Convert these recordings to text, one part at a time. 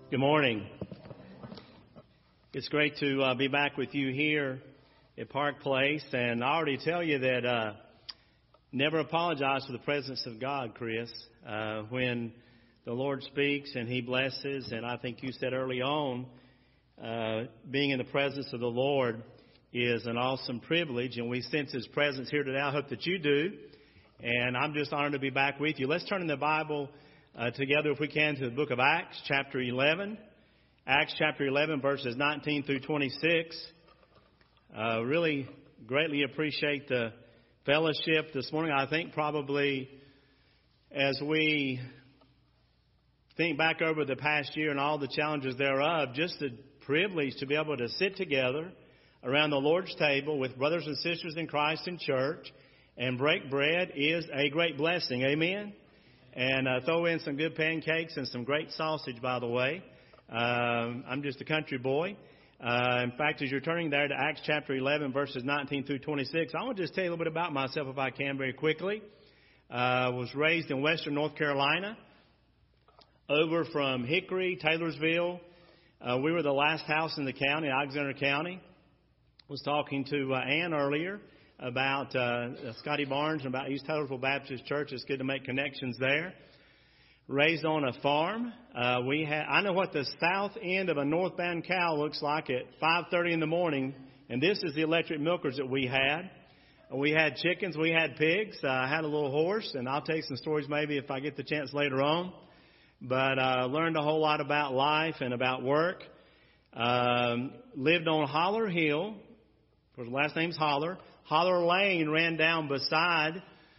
Good morning. It's great to be back with you here at Park Place, and I already tell you that never apologize for the presence of God, Chris. When the Lord speaks and He blesses, and I think you said early on, being in the presence of the Lord is an awesome privilege, and we sense His presence here today. I hope that you do, and I'm just honored to be back with you. Let's turn in the Bible together, if we can, to the book of Acts, chapter 11. Acts chapter 11, verses 19 through 26. Really greatly appreciate the fellowship this morning. I think probably as we think back over the past year and all the challenges thereof, just the privilege to be able to sit together around the Lord's table with brothers and sisters in Christ in church and break bread is a great blessing. Amen? And throw in some good pancakes and some great sausage, by the way. I'm just a country boy. In fact, as you're turning there to Acts chapter 11, verses 19 through 26, I want to just tell you a little bit about myself, if I can, very quickly. I was raised in western North Carolina, over from Hickory, Taylorsville. We were the last house in the county, Alexander County. I was talking to Ann earlier about Scotty Barnes and about East Taylorsville Baptist Church. It's good to make connections there. Raised on a farm. I know what the south end of a northbound cow looks like at 5:30 in the morning, and this is the electric milkers that we had. We had chickens, we had pigs. I had a little horse, and I'll tell you some stories maybe if I get the chance later on. But learned a whole lot about life and about work. Lived on Holler Hill. Of course, the last name's Holler. Holler Lane ran down beside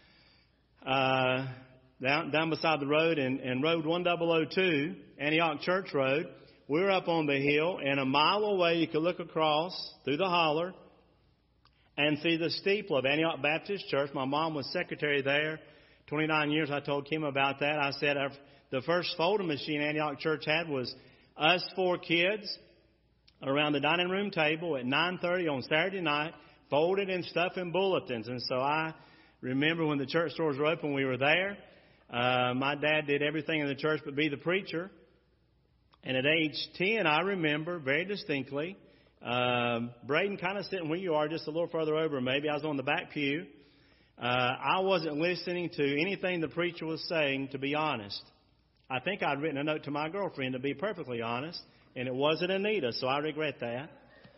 down beside the road, and Road 1002, Antioch Church Road. We were up on the hill, and a mile away you could look across through the holler and see the steeple of Antioch Baptist Church. My mom was secretary there. 29 years, I told Kim about that. I said the first folding machine Antioch Church had was us four kids around the dining room table at 9:30 on Saturday night, folded and stuffing bulletins. And so I remember when the church doors were open, we were there. My dad did everything in the church but be the preacher. And at age 10, I remember very distinctly, Braden kind of sitting where you are, just a little further over maybe. I was on the back pew. I wasn't listening to anything the preacher was saying, to be honest. I think I'd written a note to my girlfriend, to be perfectly honest, and it wasn't Anita, so I regret that.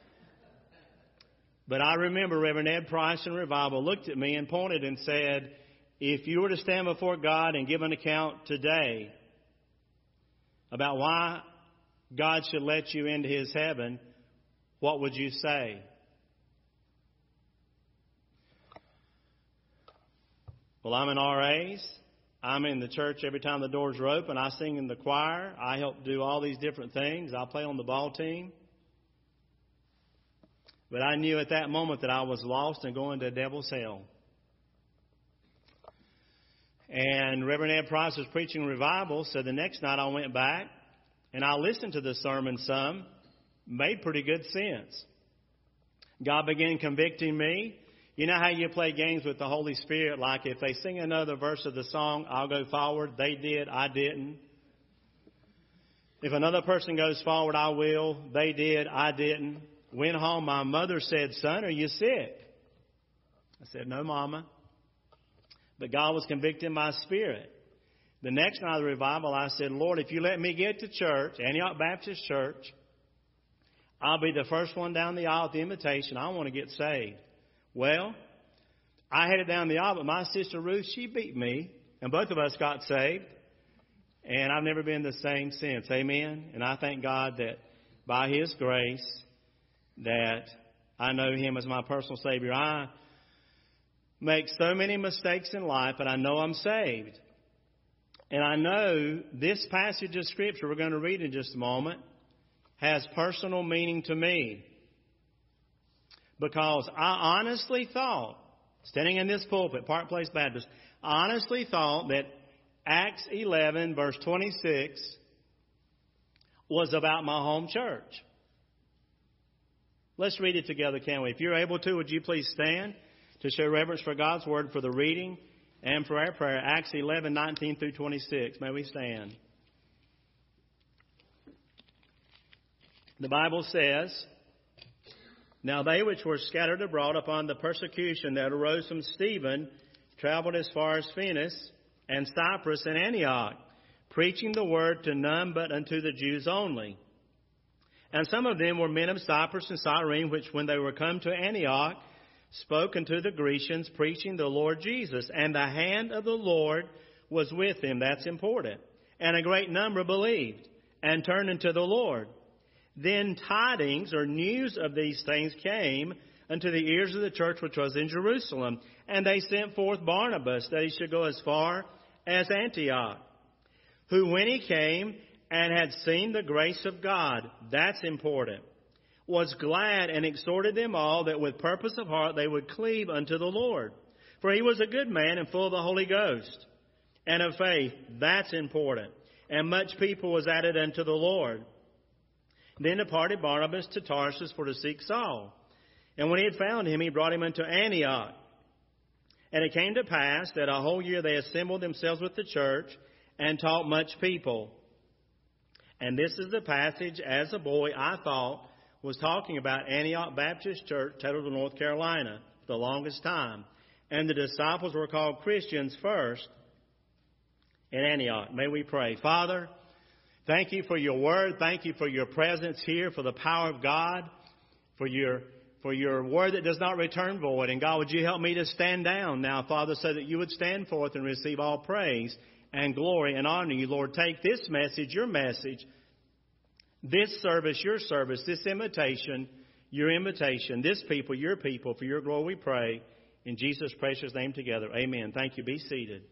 But I remember Reverend Ed Price in Revival looked at me and pointed and said, if you were to stand before God and give an account today about why God should let you into His heaven, what would you say? Well, I'm in RAs. I'm in the church every time the doors are open. I sing in the choir. I help do all these different things. I play on the ball team. But I knew at that moment that I was lost and going to devil's hell. And Reverend Ed Price was preaching revival, so the next night I went back and I listened to the sermon some. Made pretty good sense. God began convicting me. You know how you play games with the Holy Spirit, like if they sing another verse of the song, I'll go forward. They did, I didn't. If another person goes forward, I will. They did, I didn't. Went home, my mother said, son, are you sick? I said, no, Mama. But God was convicting my spirit. The next night of the revival, I said, Lord, if you let me get to church, Antioch Baptist Church, I'll be the first one down the aisle at the invitation. I want to get saved. Well, I headed down the aisle, but my sister Ruth, she beat me, and both of us got saved. And I've never been the same since. Amen. And I thank God that by His grace, that I know Him as my personal Savior. I make so many mistakes in life, but I know I'm saved. And I know this passage of Scripture we're going to read in just a moment has personal meaning to me. Because I honestly thought, standing in this pulpit, Park Place Baptist, I honestly thought that Acts 11, verse 26, was about my home church. Let's read it together, can we? If you're able to, would you please stand to show reverence for God's Word, for the reading, and for our prayer. Acts 11, 19 through 26. May we stand. The Bible says, "Now they which were scattered abroad upon the persecution that arose from Stephen traveled as far as Phoenix and Cyprus and Antioch, preaching the word to none but unto the Jews only. And some of them were men of Cyprus and Cyrene, which when they were come to Antioch, spoke unto the Grecians, preaching the Lord Jesus. And the hand of the Lord was with them." That's important. "And a great number believed and turned unto the Lord. Then tidings or news of these things came unto the ears of the church which was in Jerusalem. And they sent forth Barnabas, that he should go as far as Antioch, who when he came and had seen the grace of God," that's important, "was glad and exhorted them all that with purpose of heart they would cleave unto the Lord. For he was a good man and full of the Holy Ghost and of faith." That's important. "And much people was added unto the Lord. Then departed Barnabas to Tarsus for to seek Saul. And when he had found him, he brought him unto Antioch. And it came to pass that a whole year they assembled themselves with the church and taught much people." And this is the passage, as a boy, I thought was talking about Antioch Baptist Church, Taylorville, North Carolina, for the longest time. "And the disciples were called Christians first in Antioch." May we pray. Father, thank you for your word. Thank you for your presence here, for the power of God, for your word that does not return void. And God, would you help me to stand down now, Father, so that you would stand forth and receive all praise and glory and honor you. Lord, take this message, your message, this service, your service, this invitation, your invitation, this people, your people, for your glory we pray. In Jesus' precious name together. Amen. Thank you. Be seated.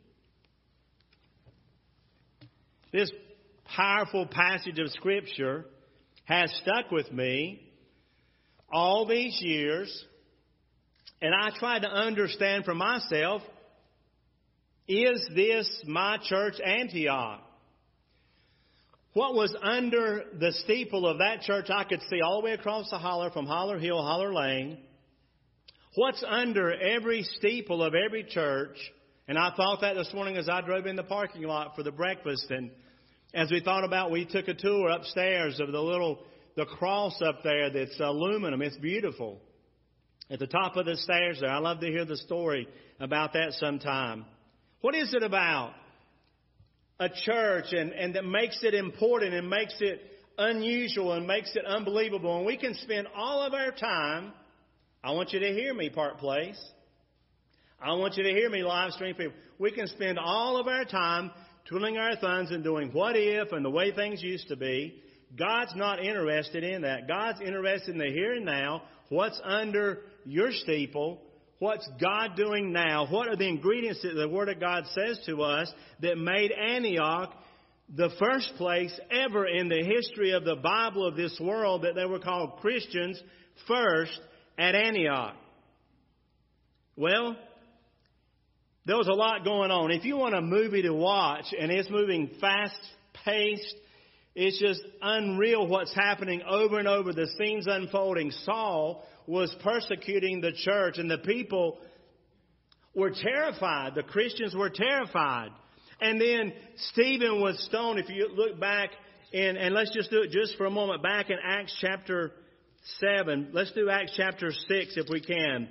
This powerful passage of Scripture has stuck with me all these years, and I tried to understand for myself, is this my church Antioch? What was under the steeple of that church I could see all the way across the holler, from Holler Hill, Holler Lane. What's under every steeple of every church? And I thought that this morning as I drove in the parking lot for the breakfast. And as we thought about, we took a tour upstairs of the cross up there that's aluminum. It's beautiful. At the top of the stairs there. I'd love to hear the story about that sometime. What is it about a church and that makes it important and makes it unusual and makes it unbelievable? And we can spend all of our time, I want you to hear me, Park Place. I want you to hear me, live stream people. We can spend all of our time twiddling our thumbs and doing what if and the way things used to be. God's not interested in that. God's interested in the here and now. What's under your steeple? What's God doing now? What are the ingredients that the Word of God says to us that made Antioch the first place ever in the history of the Bible of this world that they were called Christians first at Antioch? Well, there was a lot going on. If you want a movie to watch and it's moving fast-paced, it's just unreal what's happening over and over. The scenes unfolding. Saul was persecuting the church, and the people were terrified. The Christians were terrified. And then Stephen was stoned. If you look back and let's just do it just for a moment, back in Acts chapter 7. Let's do Acts chapter 6 if we can.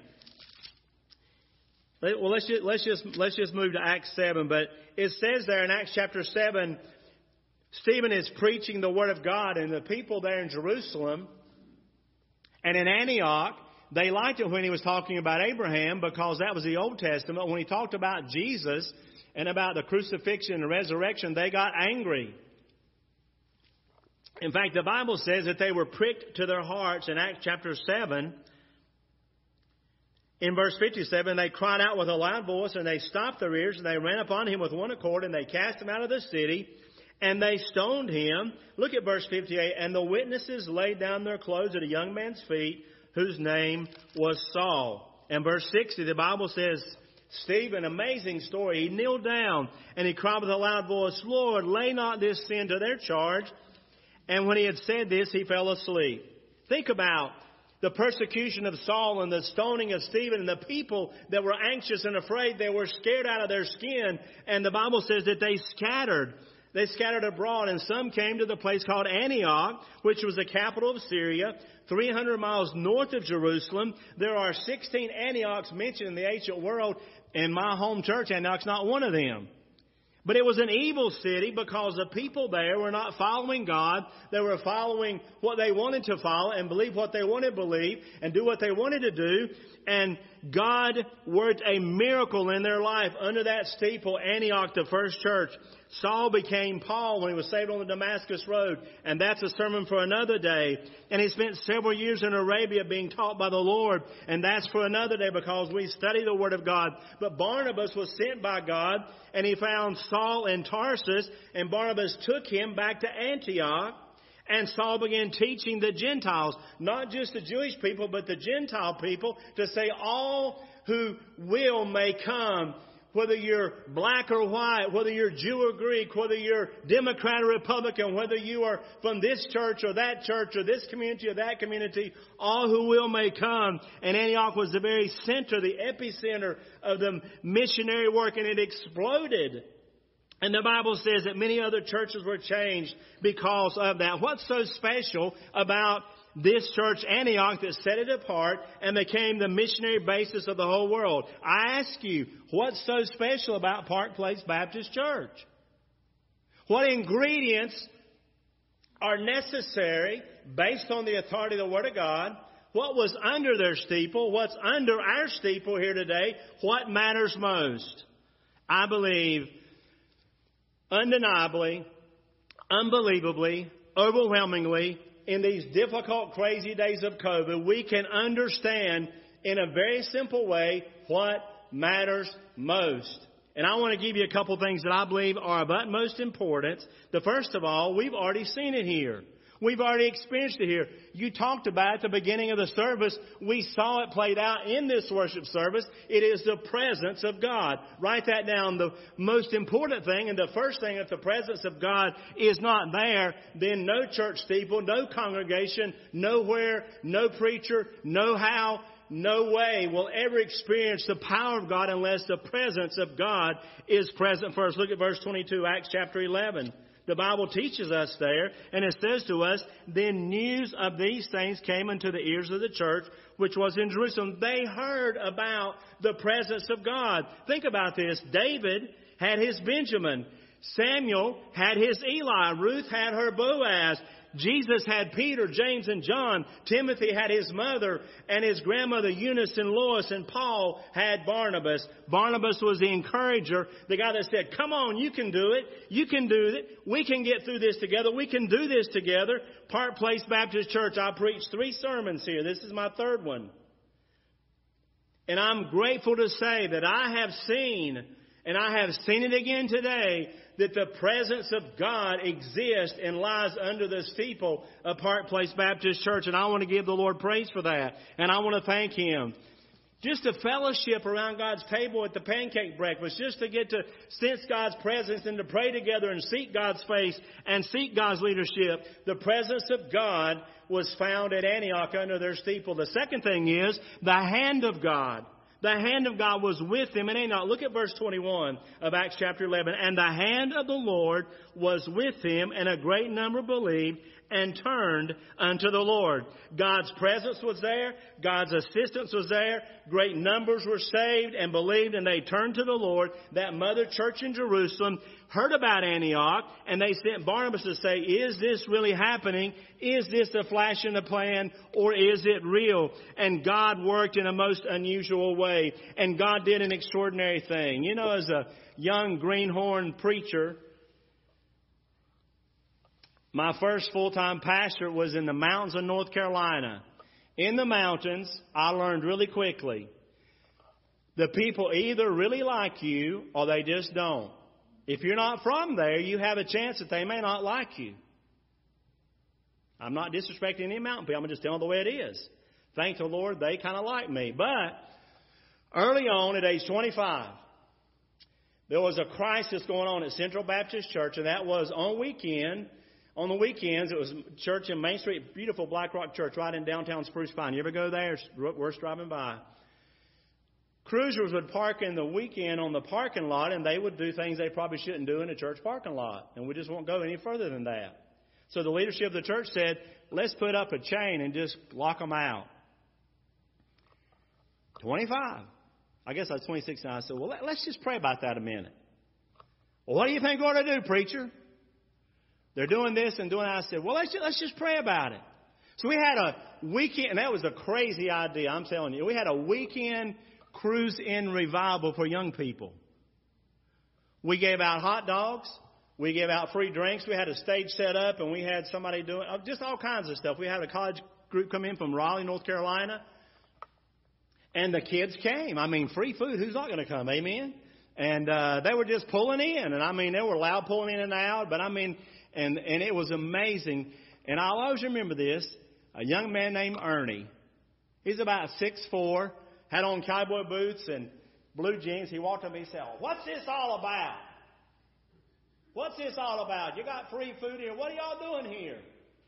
Well, let's just move to Acts 7. But it says there in Acts chapter 7, Stephen is preaching the Word of God, and the people there in Jerusalem and in Antioch, they liked it when he was talking about Abraham because that was the Old Testament. When he talked about Jesus and about the crucifixion and the resurrection, they got angry. In fact, the Bible says that they were pricked to their hearts in Acts chapter 7. In verse 57, they cried out with a loud voice, and they stopped their ears, and they ran upon him with one accord, and they cast him out of the city, and they stoned him. Look at verse 58. And the witnesses laid down their clothes at a young man's feet, whose name was Saul. And verse 60, the Bible says, Stephen, amazing story, he kneeled down, and he cried with a loud voice, Lord, lay not this sin to their charge. And when he had said this, he fell asleep. Think about the persecution of Saul and the stoning of Stephen, and the people that were anxious and afraid. They were scared out of their skin. And the Bible says that they scattered. They scattered abroad, and some came to the place called Antioch, which was the capital of Syria, 300 miles north of Jerusalem. There are 16 Antiochs mentioned in the ancient world, and my home church, Antioch's not one of them. But it was an evil city because the people there were not following God. They were following what they wanted to follow and believe what they wanted to believe and do what they wanted to do. And God worked a miracle in their life. Under that steeple, Antioch, the first church, Saul became Paul when he was saved on the Damascus Road. And that's a sermon for another day. And he spent several years in Arabia being taught by the Lord. And that's for another day because we study the Word of God. But Barnabas was sent by God, and he found Saul in Tarsus. And Barnabas took him back to Antioch. And Saul began teaching the Gentiles, not just the Jewish people, but the Gentile people, to say all who will may come. Whether you're black or white, whether you're Jew or Greek, whether you're Democrat or Republican, whether you are from this church or this community or that community, all who will may come. And Antioch was the very center, the epicenter of the missionary work, and it exploded. And the Bible says that many other churches were changed because of that. What's so special about this church, Antioch, that set it apart and became the missionary basis of the whole world? I ask you, what's so special about Park Place Baptist Church? What ingredients are necessary based on the authority of the Word of God? What was under their steeple? What's under our steeple here today? What matters most? I believe, undeniably, unbelievably, overwhelmingly, in these difficult, crazy days of COVID, we can understand in a very simple way what matters most. And I want to give you a couple things that I believe are of utmost importance. The first of all, we've already seen it here. We've already experienced it here. You talked about it at the beginning of the service. We saw it played out in this worship service. It is the presence of God. Write that down. The most important thing and the first thing, if the presence of God is not there, then no church steeple, no congregation, nowhere, no preacher, no how, no way will ever experience the power of God unless the presence of God is present first. Look at verse 22, Acts chapter 11. The Bible teaches us there, and it says to us, then news of these things came into the ears of the church, which was in Jerusalem. They heard about the presence of God. Think about this. David had his Benjamin. Samuel had his Eli. Ruth had her Boaz. Jesus had Peter, James, and John. Timothy had his mother and his grandmother Eunice and Lois, and Paul had Barnabas. Barnabas was the encourager, the guy that said, come on, you can do it. You can do it. We can get through this together. We can do this together. Park Place Baptist Church, I preached 3 sermons here. This is my 3rd one. And I'm grateful to say that I have seen, and I have seen it again today, that the presence of God exists and lies under the steeple of Park Place Baptist Church. And I want to give the Lord praise for that. And I want to thank Him. Just a fellowship around God's table at the pancake breakfast, just to get to sense God's presence and to pray together and seek God's face and seek God's leadership. The presence of God was found at Antioch under their steeple. The second thing is the hand of God. The hand of God was with them in Antioch. Look at verse 21 of Acts chapter 11. And the hand of the Lord was with him, and a great number believed and turned unto the Lord. God's presence was there. God's assistance was there. Great numbers were saved and believed, and they turned to the Lord. That mother church in Jerusalem heard about Antioch, and they sent Barnabas to say, is this really happening? Is this a flash in the pan, or is it real? And God worked in a most unusual way, and God did an extraordinary thing. You know, as a young greenhorn preacher, my first full-time pastor was in the mountains of North Carolina. In the mountains, I learned really quickly, the people either really like you or they just don't. If you're not from there, you have a chance that they may not like you. I'm not disrespecting any mountain people. I'm just telling the way it is. Thank the Lord, they kind of like me. But early on, at age 25, there was a crisis going on at Central Baptist Church, and that was on the weekends, it was church in Main Street, beautiful Black Rock Church right in downtown Spruce Pine. You ever go there? It's worth driving by. cruisers would park in the weekend on the parking lot, and they would do things they probably shouldn't do in a church parking lot. And we just won't go any further than that. So the leadership of the church said, let's put up a chain and just lock them out. 25. I guess I was 26 now. I said, well, let's just pray about that a minute. Well, what do you think we ought to do, preacher? They're doing this and doing that. I said, well, let's just pray about it. So we had a weekend, and that was a crazy idea, I'm telling you. We had a weekend cruise-in revival for young people. We gave out hot dogs. We gave out free drinks. We had a stage set up, and we had somebody doing just all kinds of stuff. We had a college group come in from Raleigh, North Carolina, and the kids came. I mean, free food. Who's not going to come? Amen? And they were just pulling in. And, I mean, they were loud pulling in and out. But, I mean, and it was amazing. And I'll always remember this. A young man named Ernie. He's about 6'4", had on cowboy boots and blue jeans. He walked up to me and said, what's this all about? What's this all about? You got free food here. What are y'all doing here?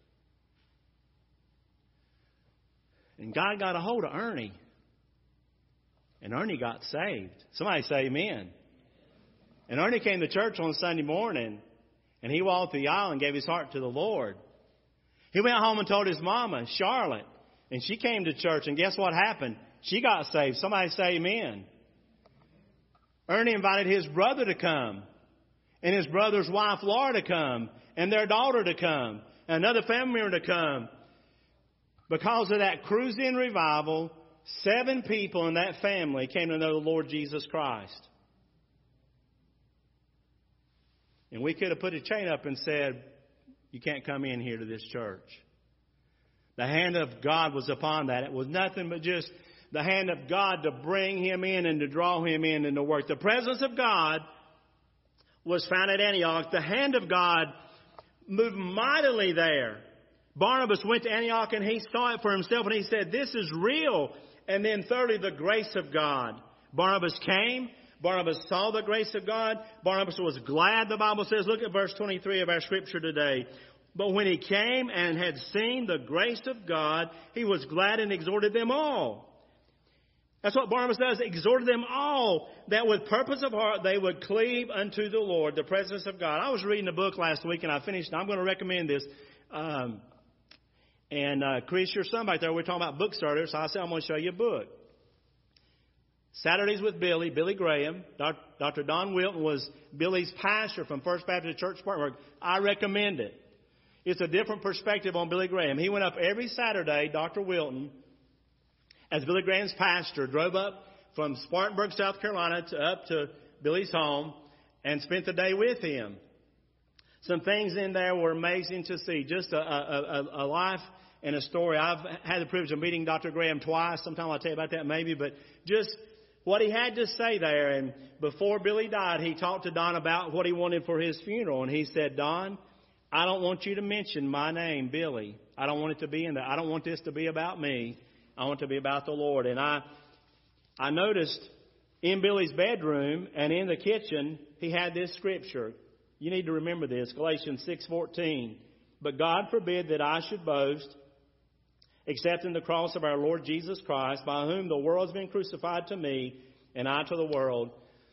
And God got a hold of Ernie. And Ernie got saved. Somebody say amen. And Ernie came to church on Sunday morning, and he walked the aisle and gave his heart to the Lord. He went home and told his mama, Charlotte, and she came to church, and guess what happened? She got saved. Somebody say amen. Ernie invited his brother to come, and his brother's wife, Laura, to come, and their daughter to come, and another family member to come. Because of that cruise-in revival, 7 people in that family came to know the Lord Jesus Christ. And we could have put a chain up and said, you can't come in here to this church. The hand of God was upon that. It was nothing but just the hand of God to bring him in and to draw him in and to work. The presence of God was found at Antioch. The hand of God moved mightily there. Barnabas went to Antioch and he saw it for himself and he said, this is real. And then thirdly, the grace of God. Barnabas came. Barnabas saw the grace of God. Barnabas was glad, the Bible says. Look at verse 23 of our scripture today. But when he came and had seen the grace of God, he was glad and exhorted them all. That's what Barnabas does. Exhorted them all that with purpose of heart they would cleave unto the Lord, the presence of God. I was reading a book last week and I finished. I'm going to recommend this. Chris, your son back there, we're talking about book starters. So I said, I'm going to show you a book. Saturdays with Billy Graham. Dr. Don Wilton was Billy's pastor from First Baptist Church, Spartanburg. I recommend it. It's a different perspective on Billy Graham. He went up every Saturday, Dr. Wilton, as Billy Graham's pastor, drove up from Spartanburg, South Carolina, up to Billy's home and spent the day with him. Some things in there were amazing to see. Just a life and a story. I've had the privilege of meeting Dr. Graham twice. Sometime I'll tell you about that maybe. But just what he had to say there. And before Billy died, he talked to Don about what he wanted for his funeral. And he said, Don, I don't want you to mention my name, Billy. I don't want it to be in there. I don't want this to be about me. I want it to be about the Lord. And I noticed in Billy's bedroom and in the kitchen, he had this scripture. You need to remember this, Galatians 6:14. But God forbid that I should boast, except in the cross of our Lord Jesus Christ, by whom the world has been crucified to me, and I to the world.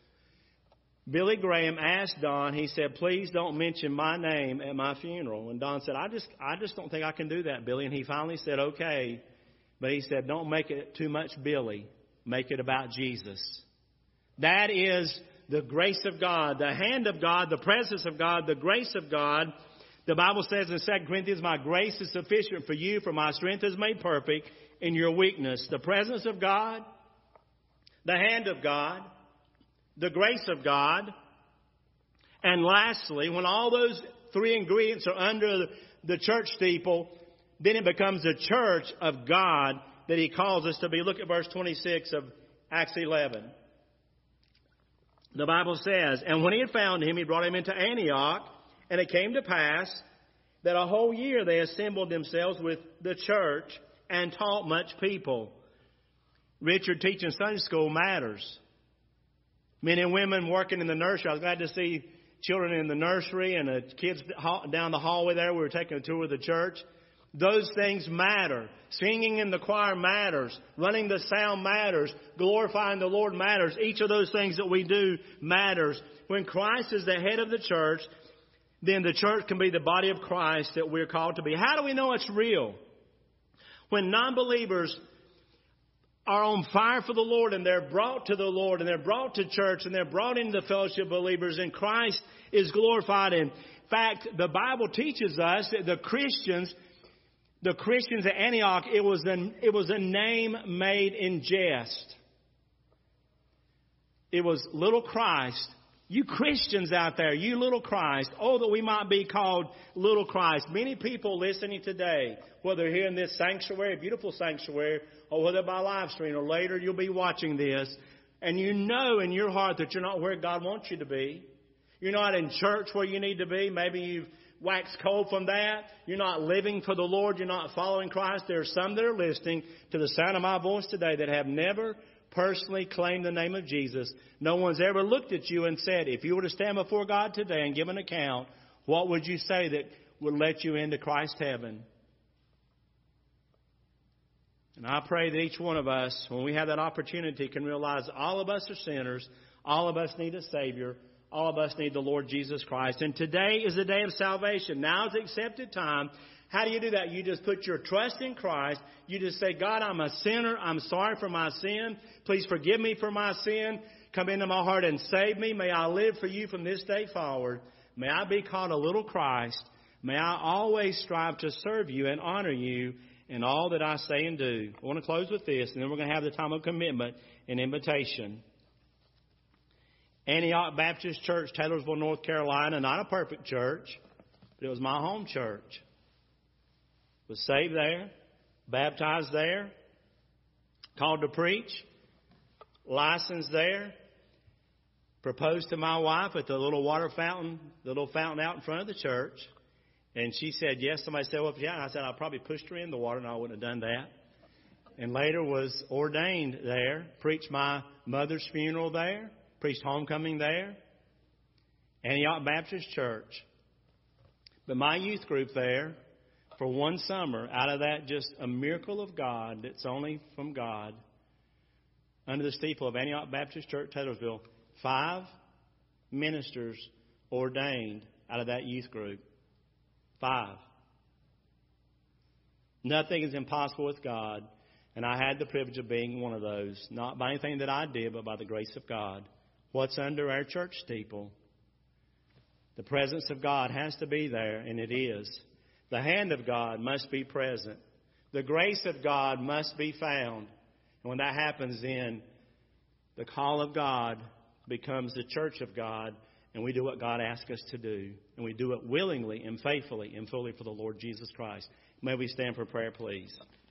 Billy Graham asked Don, he said, please don't mention my name at my funeral. And Don said, I just don't think I can do that, Billy. And he finally said, okay. But he said, don't make it too much Billy. Make it about Jesus. That is the grace of God, the hand of God, the presence of God, the grace of God. The Bible says in 2 Corinthians, my grace is sufficient for you, for my strength is made perfect in your weakness. The presence of God, the hand of God, the grace of God. And lastly, when all those 3 ingredients are under the church steeple, then it becomes the church of God that he calls us to be. Look at verse 26 of Acts 11. The Bible says, and when he had found him, he brought him into Antioch. And it came to pass that a whole year they assembled themselves with the church and taught much people. Richard, teaching Sunday school matters. Men and women working in the nursery. I was glad to see children in the nursery and the kids down the hallway there. We were taking a tour of the church. Those things matter. Singing in the choir matters. Running the sound matters. Glorifying the Lord matters. Each of those things that we do matters. When Christ is the head of the church, then the church can be the body of Christ that we're called to be. How do we know it's real? When non-believers are on fire for the Lord and they're brought to the Lord and they're brought to church and they're brought into the fellowship of believers and Christ is glorified. In fact, the Bible teaches us that the Christians at Antioch, it was a name made in jest. It was little Christ. You Christians out there, you little Christ. Oh, that we might be called little Christ. Many people listening today, whether here in this sanctuary, beautiful sanctuary, or whether by live stream or later you'll be watching this, and you know in your heart that you're not where God wants you to be. You're not in church where you need to be. Maybe you've waxed cold from that. You're not living for the Lord. You're not following Christ. There are some that are listening to the sound of my voice today that have never personally claimed the name of Jesus. No one's ever looked at you and said, if you were to stand before God today and give an account, what would you say that would let you into Christ's heaven? And I pray that each one of us, when we have that opportunity, can realize all of us are sinners. All of us need a Savior. All of us need the Lord Jesus Christ. And today is the day of salvation. Now is the accepted time. How do you do that? You just put your trust in Christ. You just say, God, I'm a sinner. I'm sorry for my sin. Please forgive me for my sin. Come into my heart and save me. May I live for you from this day forward. May I be called a little Christ. May I always strive to serve you and honor you in all that I say and do. I want to close with this, and then we're going to have the time of commitment and invitation. Antioch Baptist Church, Taylorsville, North Carolina, not a perfect church, but it was my home church. Was saved there, baptized there, called to preach, licensed there, proposed to my wife at the little water fountain, the little fountain out in front of the church. And she said yes. Somebody said, well, yeah. And I said, I probably pushed her in the water, and I wouldn't have done that. And later was ordained there, preached my mother's funeral there, preached homecoming there, Antioch Baptist Church. But my youth group there, for one summer, out of that just a miracle of God that's only from God, under the steeple of Antioch Baptist Church, Taylorsville, 5 ministers ordained out of that youth group. 5. Nothing is impossible with God, and I had the privilege of being one of those, not by anything that I did, but by the grace of God. What's under our church steeple? The presence of God has to be there, and it is. The hand of God must be present. The grace of God must be found. And when that happens, then the call of God becomes the church of God, and we do what God asks us to do. And we do it willingly and faithfully and fully for the Lord Jesus Christ. May we stand for prayer, please.